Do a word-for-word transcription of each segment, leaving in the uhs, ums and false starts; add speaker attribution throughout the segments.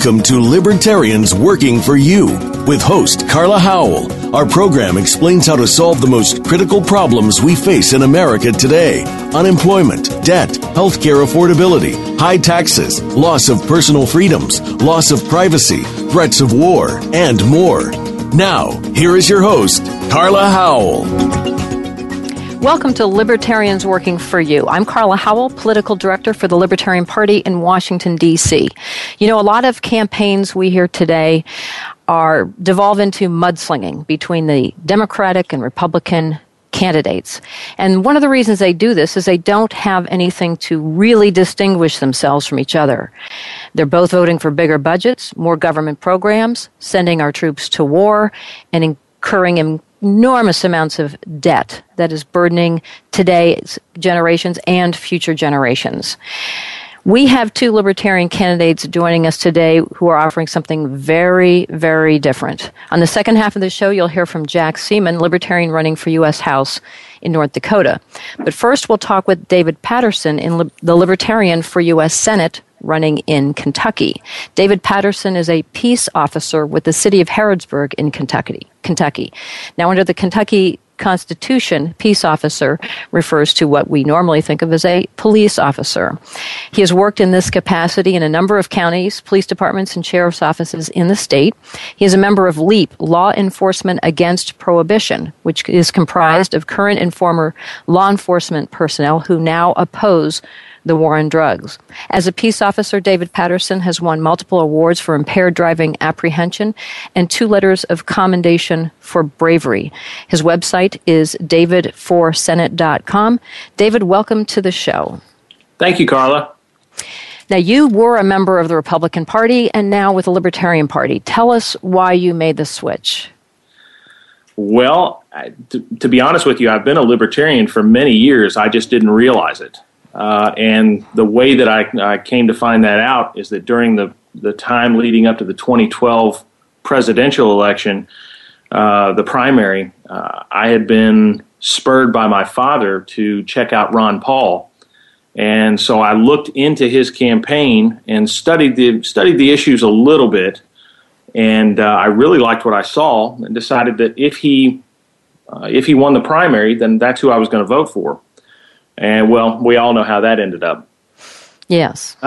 Speaker 1: Welcome to Libertarians Working for You with host Carla Howell. Our program explains how to solve the most critical problems we face in America today. Unemployment, debt, healthcare affordability, high taxes, loss of personal freedoms, loss of privacy, threats of war, and more. Now, here is your host, Carla Howell.
Speaker 2: Welcome to Libertarians Working for You. I'm Carla Howell, Political Director for the Libertarian Party in Washington, D C You know, a lot of campaigns we hear today are devolve into mudslinging between the Democratic and Republican candidates. And one of the reasons they do this is they don't have anything to really distinguish themselves from each other. They're both voting for bigger budgets, more government programs, sending our troops to war, and incurring in enormous amounts of debt that is burdening today's generations and future generations. We have two libertarian candidates joining us today who are offering something very, very different. On the second half of the show, you'll hear from Jack Seaman, libertarian running for U S House in North Dakota. But first, we'll talk with David Patterson, in li- the Libertarian for U S Senate, running in Kentucky. David Patterson is a peace officer with the city of Harrodsburg in Kentucky. Kentucky. Now, under the Kentucky Constitution, peace officer refers to what we normally think of as a police officer. He has worked in this capacity in a number of counties, police departments, and sheriff's offices in the state. He is a member of LEAP, Law Enforcement Against Prohibition, which is comprised of current and former law enforcement personnel who now oppose the war on drugs. As a peace officer, David Patterson has won multiple awards for impaired driving apprehension and two letters of commendation for bravery. His website is david for senate dot com. David, welcome to the show.
Speaker 3: Thank you, Carla.
Speaker 2: Now, you were a member of the Republican Party and now with the Libertarian Party. Tell us why you made the switch.
Speaker 3: Well, to, to be honest with you, I've been a libertarian for many years. I just didn't realize it. Uh, and the way that I, I came to find that out is that during the, the time leading up to the twenty twelve presidential election, uh, the primary, uh, I had been spurred by my father to check out Ron Paul. And so I looked into his campaign and studied the studied the issues a little bit. And uh, I really liked what I saw and decided that if he uh, if he won the primary, then that's who I was going to vote for. And, well, we all know how that ended up.
Speaker 2: Yes.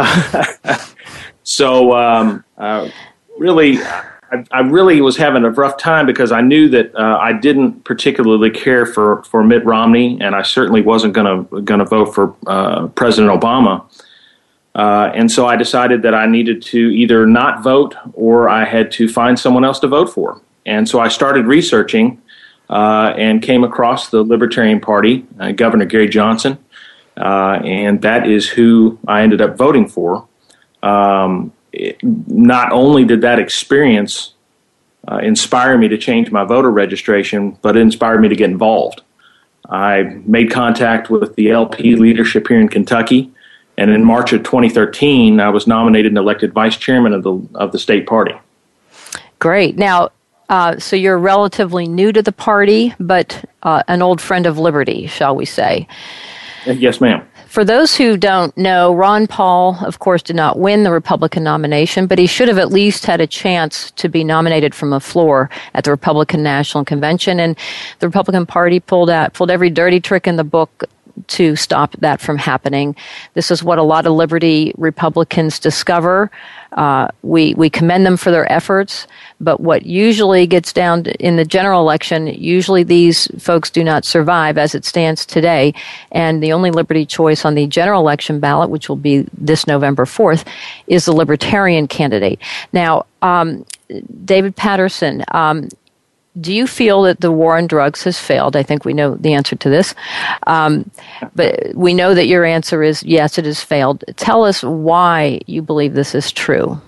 Speaker 3: so, um, uh, really, I, I really was having a rough time because I knew that uh, I didn't particularly care for, for Mitt Romney, and I certainly wasn't going to going to vote for uh, President Obama. Uh, and so I decided that I needed to either not vote or I had to find someone else to vote for. And so I started researching Uh, and came across the Libertarian Party, uh, Governor Gary Johnson, uh, and that is who I ended up voting for. Um, it, not only did that experience uh, inspire me to change my voter registration, but it inspired me to get involved. I made contact with the L P leadership here in Kentucky, and in March of twenty thirteen, I was nominated and elected vice chairman of the of the state party.
Speaker 2: Great. Now, Uh, so you're relatively new to the party, but uh, an old friend of liberty, shall we say.
Speaker 3: Yes, ma'am.
Speaker 2: For those who don't know, Ron Paul, of course, did not win the Republican nomination, but he should have at least had a chance to be nominated from the floor at the Republican National Convention. And the Republican Party pulled out, pulled every dirty trick in the book to stop that from happening. This is what a lot of liberty Republicans discover. Uh, we we commend them for their efforts, but what usually gets down to, in the general election, usually these folks do not survive as it stands today, and the only liberty choice on the general election ballot, which will be this November fourth, is the Libertarian candidate. Now, um, David Patterson, um, do you feel that the war on drugs has failed? I think we know the answer to this. Um, but we know that your answer is yes, it has failed. Tell us why you believe this is true.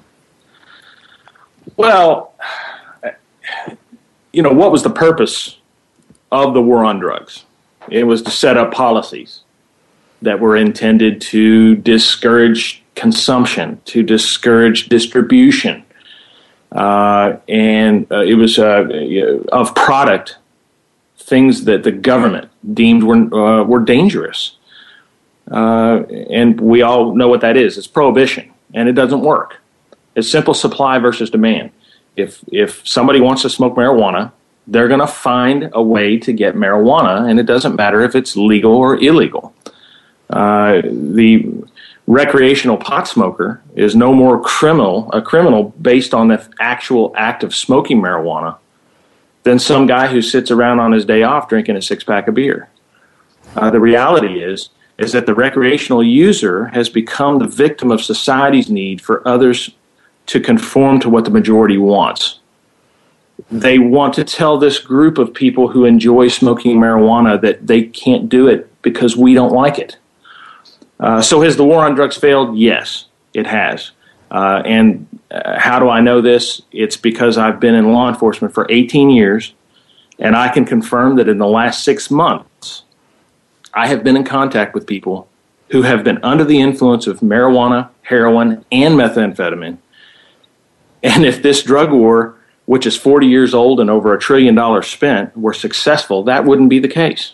Speaker 3: Well, you know, what was the purpose of the war on drugs? It was to set up policies that were intended to discourage consumption, to discourage distribution. Uh, and uh, it was uh, of product, things that the government deemed were uh, were dangerous. Uh, and we all know what that is. It's prohibition, and it doesn't work. It's simple supply versus demand. If if somebody wants to smoke marijuana, they're going to find a way to get marijuana, and it doesn't matter if it's legal or illegal. Uh, the recreational pot smoker is no more criminal, a criminal based on the actual act of smoking marijuana than some guy who sits around on his day off drinking a six-pack of beer. Uh, the reality is, is that the recreational user has become the victim of society's need for others to conform to what the majority wants. They want to tell this group of people who enjoy smoking marijuana that they can't do it because we don't like it. Uh, so has the war on drugs failed? Yes, it has. Uh, and uh, how do I know this? It's because I've been in law enforcement for eighteen years, and I can confirm that in the last six months, I have been in contact with people who have been under the influence of marijuana, heroin, and methamphetamine. And if this drug war, which is forty years old and over a trillion dollars spent, were successful, that wouldn't be the case.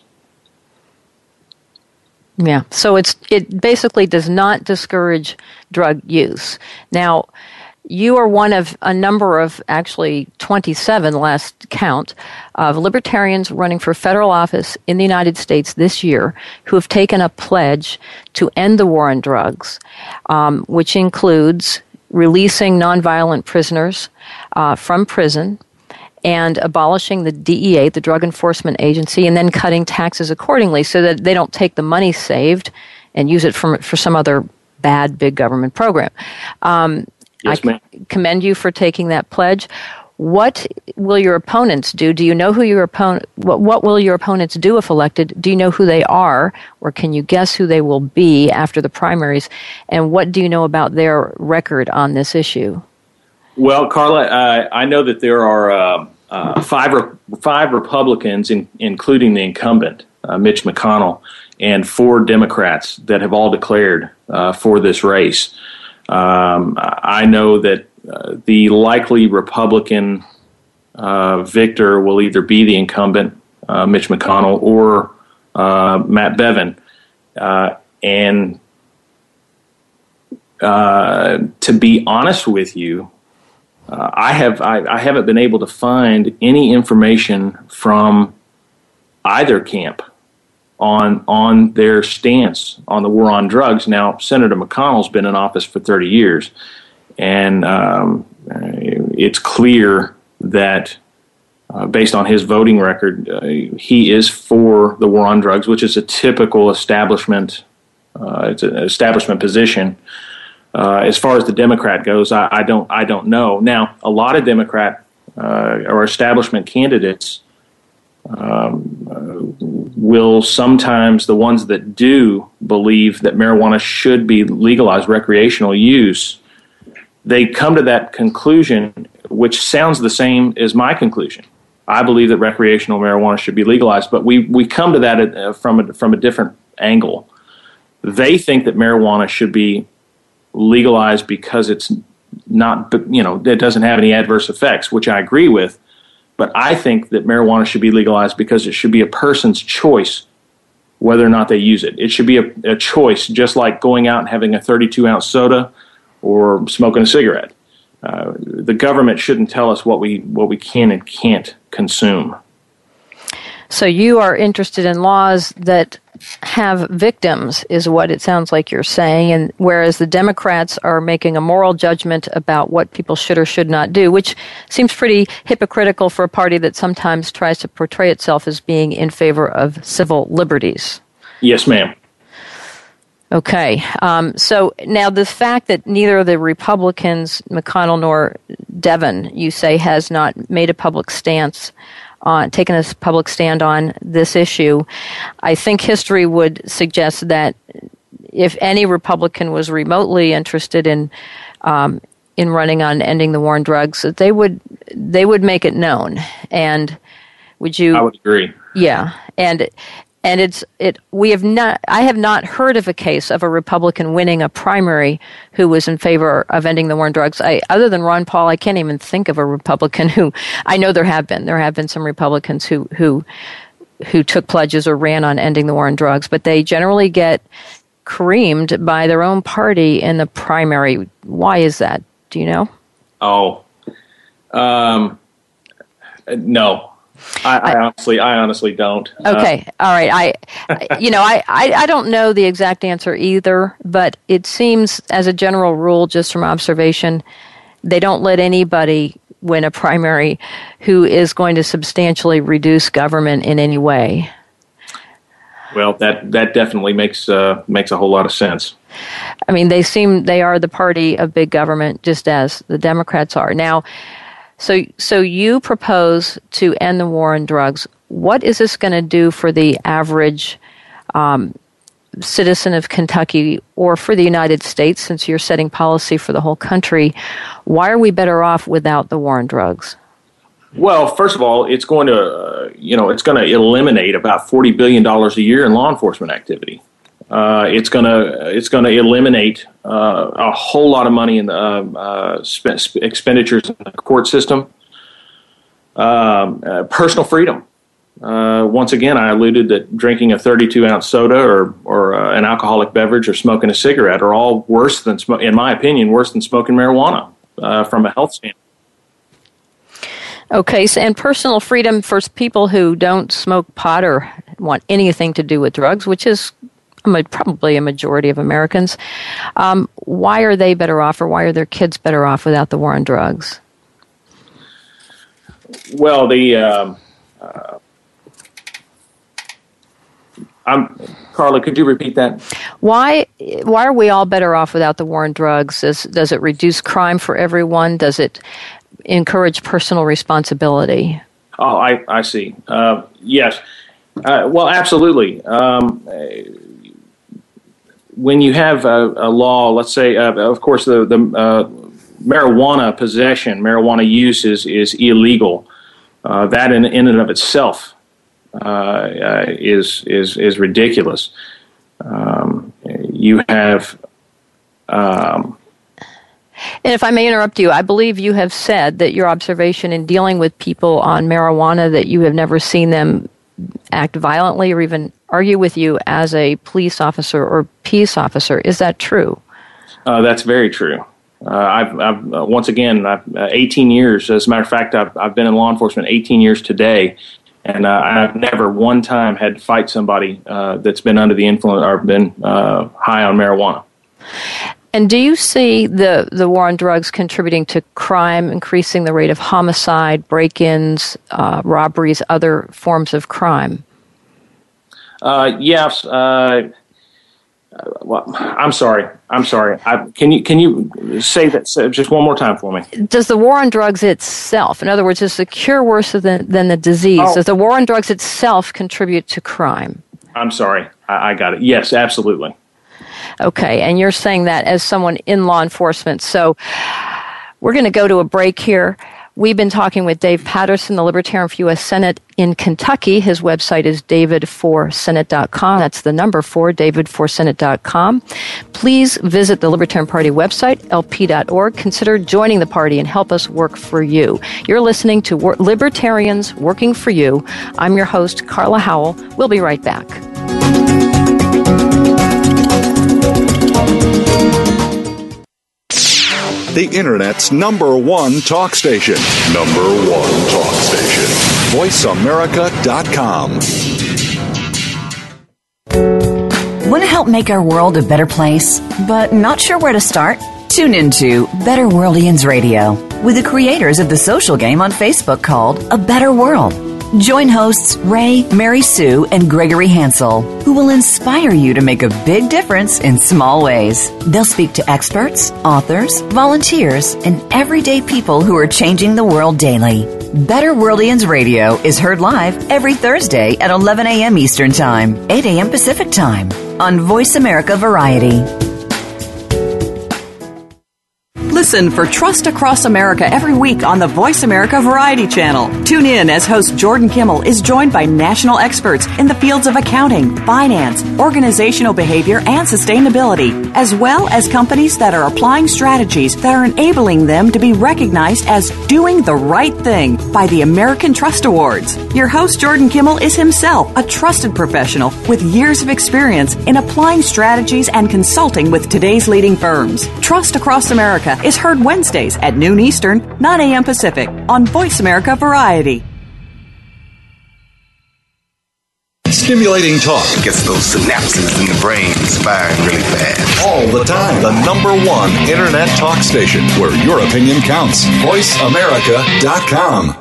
Speaker 2: Yeah, so it's it basically does not discourage drug use. Now, you are one of a number of, actually twenty-seven last count, of libertarians running for federal office in the United States this year who have taken a pledge to end the war on drugs, um, which includes releasing nonviolent prisoners uh, from prison, and abolishing the D E A, the Drug Enforcement Agency, and then cutting taxes accordingly so that they don't take the money saved and use it for, for some other bad big government program. Um,
Speaker 3: yes,
Speaker 2: I
Speaker 3: ma'am.
Speaker 2: commend you for taking that pledge. What will your opponents do? Do you know who your opponent? What, what will your opponents do if elected? Do you know who they are, or can you guess who they will be after the primaries? And what do you know about their record on this issue?
Speaker 3: Well, Carla, uh, I know that there are uh, uh, five re- five Republicans, in, including the incumbent, uh, Mitch McConnell, and four Democrats that have all declared uh, for this race. Um, I know that uh, the likely Republican uh, victor will either be the incumbent, uh, Mitch McConnell, or uh, Matt Bevin. Uh, and uh, to be honest with you, uh, I have I, I haven't been able to find any information from either camp on on their stance on the war on drugs. Now, Senator McConnell's been in office for thirty years, and um, it's clear that uh, based on his voting record, uh, he is for the war on drugs, which is a typical establishment uh, it's an establishment position. Uh, as far as the Democrat goes, I, I don't I don't know. Now, a lot of Democrat uh, or establishment candidates Um, uh, will sometimes, the ones that do believe that marijuana should be legalized recreational use, they come to that conclusion, which sounds the same as my conclusion. I believe that recreational marijuana should be legalized, but we, we come to that uh, from a, from a different angle. They think that marijuana should be legalized because it's not, you know, it doesn't have any adverse effects, which I agree with. But I think that marijuana should be legalized because it should be a person's choice whether or not they use it. It should be a, a choice, just like going out and having a thirty-two ounce soda or smoking a cigarette. Uh, the government shouldn't tell us what we what we can and can't consume.
Speaker 2: So you are interested in laws that have victims, is what it sounds like you're saying, and whereas the Democrats are making a moral judgment about what people should or should not do, which seems pretty hypocritical for a party that sometimes tries to portray itself as being in favor of civil liberties.
Speaker 3: Yes, ma'am.
Speaker 2: Okay. Um, so now the fact that neither of the Republicans, McConnell nor Devin, you say, has not made a public stance on, taken a public stand on this issue, I think history would suggest that if any Republican was remotely interested in um, in running on ending the war on drugs, that they would they would make it known. And would you?
Speaker 3: I would agree.
Speaker 2: Yeah, and and it's it. We have not. I have not heard of a case of a Republican winning a primary who was in favor of ending the war on drugs. I, other than Ron Paul, I can't even think of a Republican who. I know there have been. There have been some Republicans who who who took pledges or ran on ending the war on drugs, but they generally get creamed by their own party in the primary. Why is that? Do Do you know?
Speaker 3: Oh, um, no. I, I honestly, I honestly don't.
Speaker 2: Okay, uh, all right. I, you know, I, I, I don't know the exact answer either, but it seems, as a general rule, just from observation, they don't let anybody win a primary who is going to substantially reduce government in any way.
Speaker 3: Well, that that definitely makes uh, makes a whole lot of sense.
Speaker 2: I mean, they seem they are the party of big government, just as the Democrats are now. So, so you propose to end the war on drugs. What is this going to do for the average um, citizen of Kentucky or for the United States, since you're setting policy for the whole country? Why are we better off without the war on drugs?
Speaker 3: Well, first of all, it's going to, uh, you know, it's going to eliminate about forty billion dollars a year in law enforcement activity. Uh, it's going to it's going to eliminate uh, a whole lot of money in the uh, uh, sp- sp- expenditures in the court system. Um, uh, personal freedom. Uh, once again, I alluded that drinking a thirty-two ounce soda or or uh, an alcoholic beverage or smoking a cigarette are all worse than, sm- in my opinion, worse than smoking marijuana uh, from a health standpoint.
Speaker 2: Okay, so, and personal freedom for people who don't smoke pot or want anything to do with drugs, which is probably a majority of Americans. Um, why are they better off, or why are their kids better off without the war on drugs?
Speaker 3: Well, the um, uh, I'm Carla. Could you repeat that?
Speaker 2: Why why are we all better off without the war on drugs? Does does it reduce crime for everyone? Does it encourage personal responsibility? Oh,
Speaker 3: I I see. Uh, yes. Uh, well, absolutely. Um, when you have a, a law, let's say, uh, of course, the, the uh, marijuana possession, marijuana use is, is illegal. Uh, that in, in and of itself uh, uh, is is is ridiculous. Um, you have. Um,
Speaker 2: and if I may interrupt you, I believe you have said that your observation in dealing with people on marijuana, that you have never seen them act violently or even argue with you as a police officer or peace officer. Is that true?
Speaker 3: Uh, that's very true. Uh, I've, I've uh, once again, I've, uh, eighteen years. As a matter of fact, I've, I've been in law enforcement eighteen years today, and uh, I've never one time had to fight somebody uh, that's been under the influence or been uh, high on marijuana.
Speaker 2: And do you see the, the war on drugs contributing to crime, increasing the rate of homicide, break-ins, uh, robberies, other forms of crime?
Speaker 3: Uh, yes. Uh, well, I'm sorry. I'm sorry. I, can you can you say that say just one more time for me?
Speaker 2: Does the war on drugs itself, in other words, is the cure worse than, than the disease? Oh. Does the war on drugs itself contribute to crime?
Speaker 3: I'm sorry. I, I got it. Yes, absolutely.
Speaker 2: Okay, and you're saying that as someone in law enforcement. So we're going to go to a break here. We've been talking with Dave Patterson, the Libertarian for U S Senate in Kentucky. His website is david for senate dot com. That's the number four, david for senate dot com. Please visit the Libertarian Party website, L P dot org. Consider joining the party and help us work for you. You're listening to Wor- Libertarians Working for You. I'm your host, Carla Howell. We'll be right back.
Speaker 4: The Internet's number one talk station. Number one talk station. voice america dot com.
Speaker 5: Want to help make our world a better place, but not sure where to start? Tune into Better Worldians Radio with the creators of the social game on Facebook called A Better World. Join hosts Ray, Mary Sue, and Gregory Hansel, who will inspire you to make a big difference in small ways. They'll speak to experts, authors, volunteers, and everyday people who are changing the world daily. Better Worldians Radio is heard live every Thursday at eleven a.m. Eastern Time, eight a.m. Pacific Time on Voice America Variety.
Speaker 6: Listen for Trust Across America every week on the Voice America Variety Channel. Tune in as host Jordan Kimmel is joined by national experts in the fields of accounting, finance, organizational behavior, and sustainability, as well as companies that are applying strategies that are enabling them to be recognized as doing the right thing by the American Trust Awards. Your host Jordan Kimmel is himself a trusted professional with years of experience in applying strategies and consulting with today's leading firms. Trust Across America is is heard Wednesdays at noon Eastern, nine a.m. Pacific on Voice America Variety.
Speaker 4: Stimulating talk
Speaker 7: gets those synapses in the brain firing really fast.
Speaker 4: All the time. The number one internet talk station where your opinion counts. voice america dot com.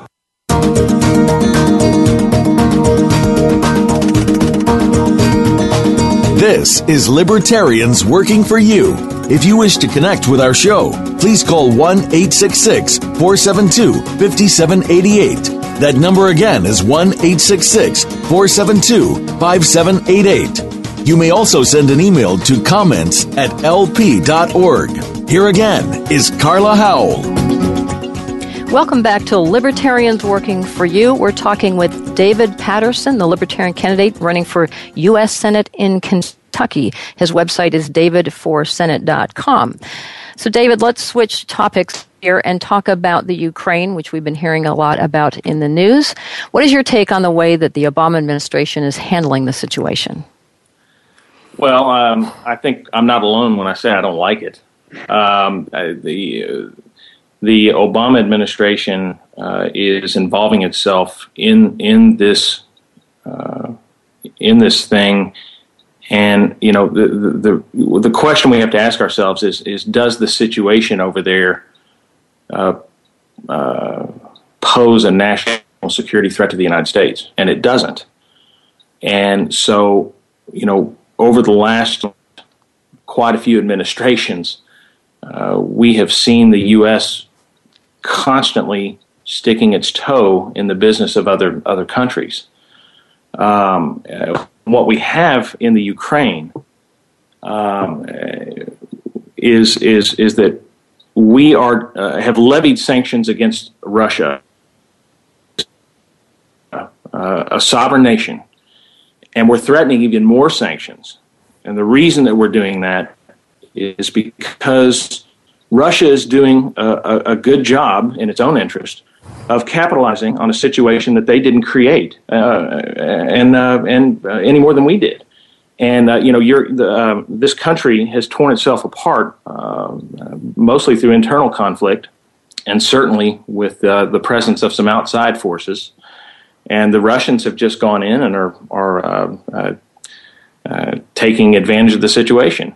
Speaker 1: This is Libertarians Working for You. If you wish to connect with our show, please call one eight six six, four seven two, five seven eight eight. That number again is one eight six six, four seven two, five seven eight eight. You may also send an email to comments at l p dot org. Here again is Carla Howell.
Speaker 2: Welcome back to Libertarians Working for You. We're talking with David Paterson, the Libertarian candidate running for U S Senate in Kentucky. His website is david for senate dot com. So, David, let's switch topics here and talk about the Ukraine, which we've been hearing a lot about in the news. What is your take on the way that the Obama administration is handling the situation?
Speaker 3: Well, um, I think I'm not alone when I say I don't like it. Um, the uh, the Obama administration uh, is involving itself in in this uh, in this thing. And, you know, the, the the the question we have to ask ourselves is, is does the situation over there uh, uh, pose a national security threat to the United States? And it doesn't. And so, you know, over the last quite a few administrations, uh, we have seen the U S constantly sticking its toe in the business of other other countries. Um, uh, what we have in the Ukraine um, is is is that we are uh, have levied sanctions against Russia, uh, a sovereign nation, and we're threatening even more sanctions. And the reason that we're doing that is because Russia is doing a, a, a good job in its own interest of capitalizing on a situation that they didn't create, uh, and uh, and uh, any more than we did. And uh, you know, you're, the, uh, this country has torn itself apart, uh, mostly through internal conflict, and certainly with uh, the presence of some outside forces. And the Russians have just gone in and are are uh, uh, uh, taking advantage of the situation.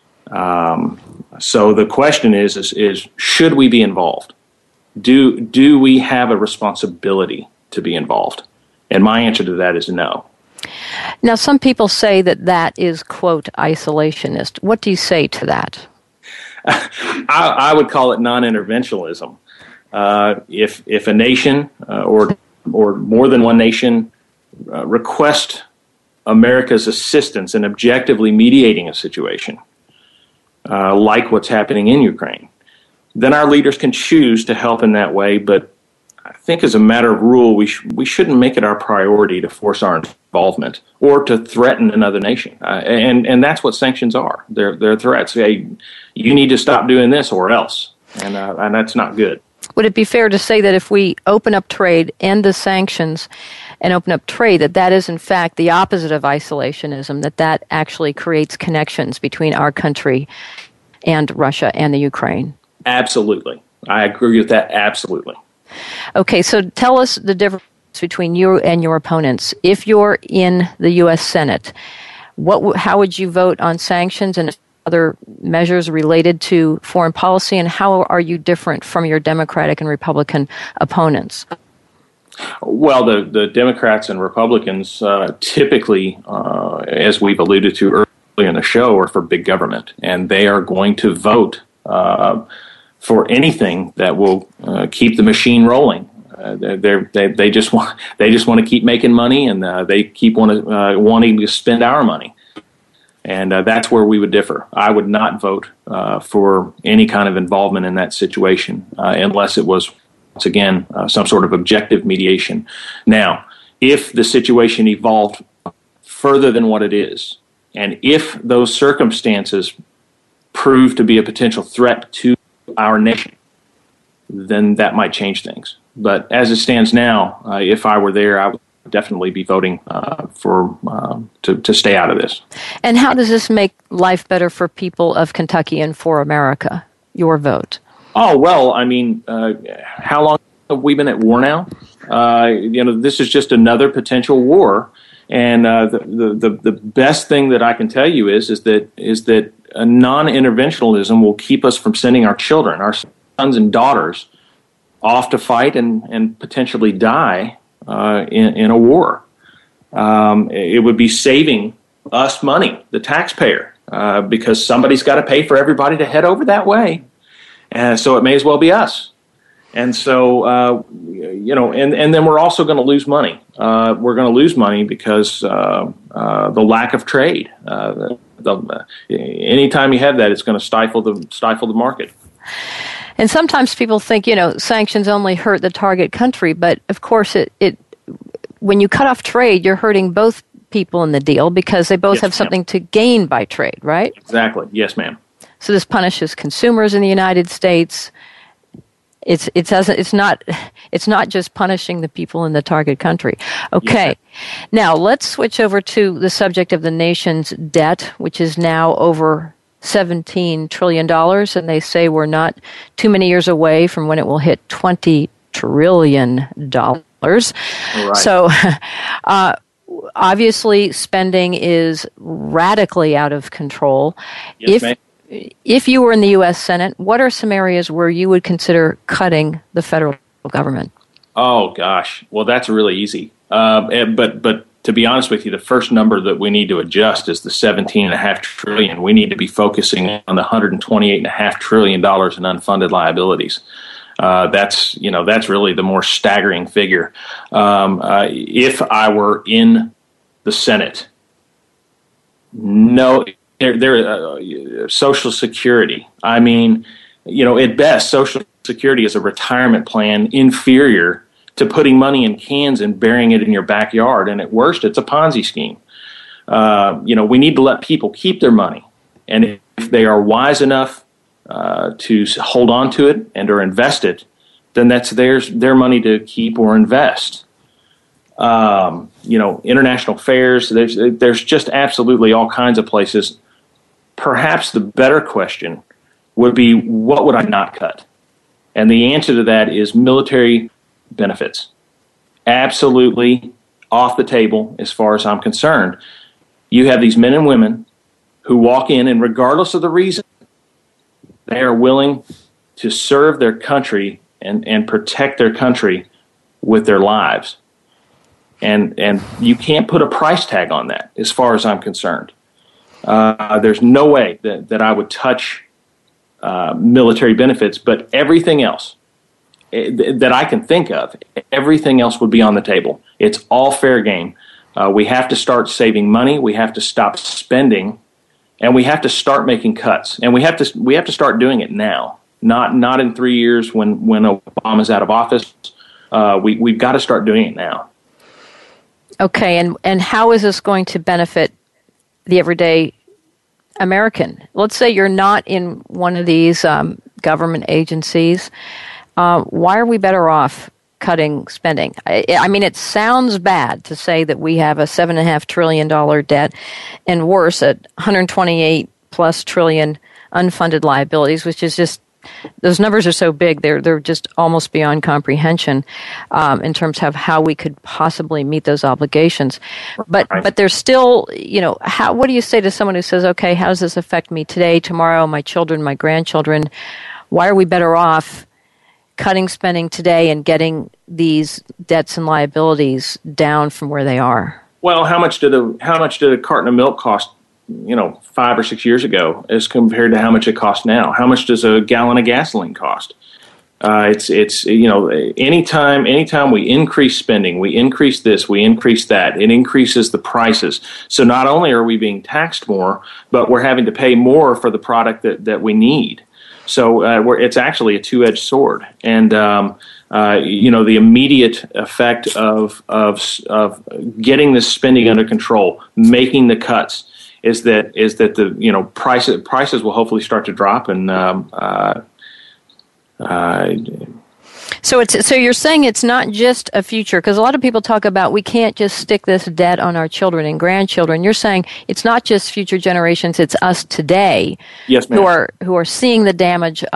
Speaker 3: Um, so the question is, is is should we be involved? Do do we have a responsibility to be involved? And my answer to that is no.
Speaker 2: Now, some people say that that is, quote, isolationist. What do you say to that?
Speaker 3: I, I would call it non-interventionism. Uh, if if a nation uh, or or more than one nation uh, request America's assistance in objectively mediating a situation, uh, like what's happening in Ukraine, then our leaders can choose to help in that way. But I think as a matter of rule, we sh- we shouldn't make it our priority to force our involvement or to threaten another nation. Uh, and and that's what sanctions are. They're they're threats. Hey, you need to stop doing this or else, and uh, and that's not good.
Speaker 2: Would it be fair to say that if we open up trade, end the sanctions, and open up trade, that that is in fact the opposite of isolationism, that that actually creates connections between our country and Russia and the Ukraine?
Speaker 3: Absolutely. I agree with that absolutely.
Speaker 2: Okay, so tell us the difference between you and your opponents. If you're in the U S Senate, what, how would you vote on sanctions and other measures related to foreign policy, and how are you different from your Democratic and Republican opponents?
Speaker 3: Well, the, the Democrats and Republicans uh, typically, uh, as we've alluded to earlier in the show, are for big government, and they are going to vote uh, for anything that will uh, keep the machine rolling. Uh, they're, they they just want they just want to keep making money, and uh, they keep want to, uh, wanting to spend our money, and uh, that's where we would differ. I would not vote uh, for any kind of involvement in that situation uh, unless it was, once again, uh, some sort of objective mediation. Now, if the situation evolved further than what it is, and if those circumstances prove to be a potential threat to our nation, then that might change things. But as it stands now, uh, if I were there, I would definitely be voting uh, for uh, to, to stay out of this.
Speaker 2: And how does this make life better for people of Kentucky and for America, your vote?
Speaker 3: Oh, well, I mean, uh, how long have we been at war now? Uh, you know, this is just another potential war. And uh, the, the, the, the best thing that I can tell you is, is that is that a non-interventionalism will keep us from sending our children, our sons and daughters, off to fight and, and potentially die uh, in, in a war. Um, it would be saving us money, the taxpayer, uh, because somebody's got to pay for everybody to head over that way. And so it may as well be us. And so, uh, you know, and, and then we're also going to lose money. Uh, we're going to lose money because uh, uh, the lack of trade. Uh, the, the, uh, anytime you have that, it's going to stifle the stifle the market.
Speaker 2: And sometimes people think, you know, sanctions only hurt the target country, but of course, it, it when you cut off trade, you're hurting both people in the deal because they both
Speaker 3: yes,
Speaker 2: have something
Speaker 3: ma'am.
Speaker 2: to gain by trade, right?
Speaker 3: Exactly. Yes, ma'am.
Speaker 2: So this punishes consumers in the United States. It's it's as it's not it's not just punishing the people in the target country. Okay, yes, now let's switch over to the subject of the nation's debt, which is now over seventeen trillion dollars, and they say we're not too many years away from when it will hit twenty trillion dollars.
Speaker 3: Right.
Speaker 2: So, uh, obviously, spending is radically out of control.
Speaker 3: Yes,
Speaker 2: if
Speaker 3: ma'am.
Speaker 2: If you were in the U S Senate, what are some areas where you would consider cutting the federal government?
Speaker 3: Oh, gosh. Well, that's really easy. Uh, but but to be honest with you, the first number that we need to adjust is the seventeen point five trillion dollars. We need to be focusing on the one hundred twenty-eight point five trillion dollars in unfunded liabilities. Uh, that's, you know, that's really the more staggering figure. Um, uh, if I were in the Senate, no... They're, they're, uh, Social Security. I mean, you know, at best, Social Security is a retirement plan inferior to putting money in cans and burying it in your backyard. And at worst, it's a Ponzi scheme. Uh, you know, we need to let people keep their money. And if they are wise enough uh, to hold on to it and or invest it, then that's theirs, their money to keep or invest. Um, you know, international fairs, there's, there's just absolutely all kinds of places. Perhaps the better question would be, what would I not cut? And the answer to that is military benefits. Absolutely off the table as far as I'm concerned. You have these men and women who walk in, and regardless of the reason, they are willing to serve their country and, and protect their country with their lives. And and you can't put a price tag on that as far as I'm concerned. Uh, there's no way that, that I would touch uh, military benefits, but everything else that I can think of, everything else would be on the table. It's all fair game. Uh, we have to start saving money. We have to stop spending, and we have to start making cuts. And we have to we have to start doing it now, not not in three years when when Obama's out of office. Uh, we we've got to start doing it now.
Speaker 2: Okay, and and how is this going to benefit the everyday American? Let's say you're not in one of these um, government agencies. Uh, why are we better off cutting spending? I, I mean, it sounds bad to say that we have a seven and a half trillion dollar debt, and worse, at one hundred twenty-eight plus trillion unfunded liabilities, which is just, those numbers are so big, they're they're just almost beyond comprehension um, in terms of how we could possibly meet those obligations. But
Speaker 3: right.
Speaker 2: but there's still, you know, how what do you say to someone who says, okay, how does this affect me today, tomorrow, my children, my grandchildren? Why are we better off cutting spending today and getting these debts and liabilities down from where they are?
Speaker 3: Well, how much did a how much did a carton of milk cost, you know, five or six years ago as compared to how much it costs now? How much does a gallon of gasoline cost? Uh, it's, it's you know, anytime, anytime we increase spending, we increase this, we increase that, it increases the prices. So not only are we being taxed more, but we're having to pay more for the product that, that we need. So uh, we're, it's actually a two-edged sword. And, um, uh, you know, the immediate effect of, of, of getting this spending under control, making the cuts, is that is that the you know prices prices will hopefully start to drop, and um, uh, uh,
Speaker 2: so it's so you're saying it's not just a future, because a lot of people talk about we can't just stick this debt on our children and grandchildren. You're saying it's not just future generations; it's us today,
Speaker 3: yes, ma'am.
Speaker 2: who are who are seeing the damage of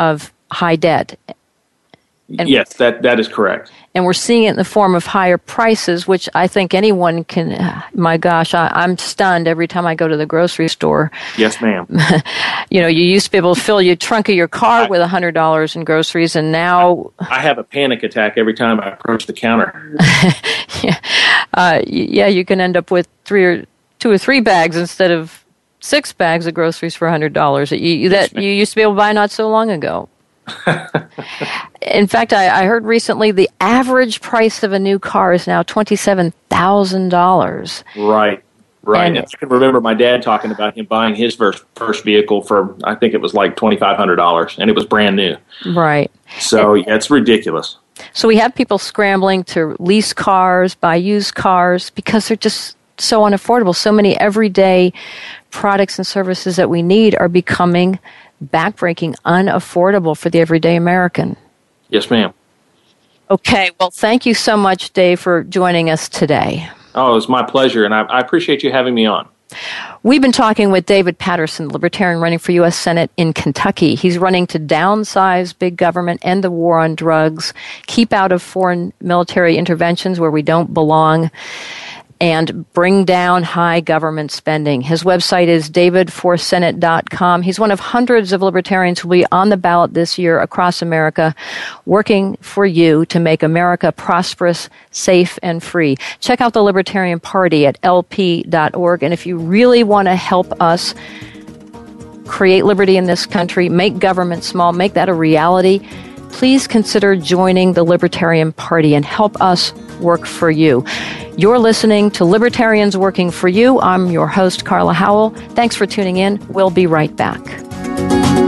Speaker 2: high debt.
Speaker 3: And, yes, that, that is correct.
Speaker 2: And we're seeing it in the form of higher prices, which I think anyone can, uh, my gosh, I, I'm stunned every time I go to the grocery store.
Speaker 3: Yes, ma'am.
Speaker 2: You know, you used to be able to fill your trunk of your car I, with one hundred dollars in groceries, and now...
Speaker 3: I, I have a panic attack every time I approach the counter.
Speaker 2: yeah. Uh, yeah, you can end up with three or two or three bags instead of six bags of groceries for one hundred dollars that you, that yes, you used to be able to buy not so long ago. In fact, I, I heard recently the average price of a new car is now twenty-seven thousand dollars.
Speaker 3: Right, right. And, and I can remember my dad talking about him buying his first, first vehicle for, I think it was like twenty-five hundred dollars, and it was brand new.
Speaker 2: Right.
Speaker 3: So, and, yeah, it's ridiculous.
Speaker 2: So we have people scrambling to lease cars, buy used cars, because they're just so unaffordable. So many everyday products and services that we need are becoming backbreaking, unaffordable for the everyday American.
Speaker 3: Yes, ma'am.
Speaker 2: Okay, well, thank you so much, Dave, for joining us today.
Speaker 3: Oh, it's my pleasure, and I, I appreciate you having me on.
Speaker 2: We've been talking with David Paterson, Libertarian running for U S Senate in Kentucky. He's running to downsize big government, end the war on drugs, keep out of foreign military interventions where we don't belong, and bring down high government spending. His website is david for senate dot com. He's one of hundreds of libertarians who will be on the ballot this year across America, working for you to make America prosperous, safe, and free. Check out the Libertarian Party at L P dot org. And if you really want to help us create liberty in this country, make government small, make that a reality, please consider joining the Libertarian Party and help us work for you. You're listening to Libertarians Working for You. I'm your host, Carla Howell. Thanks for tuning in. We'll be right back.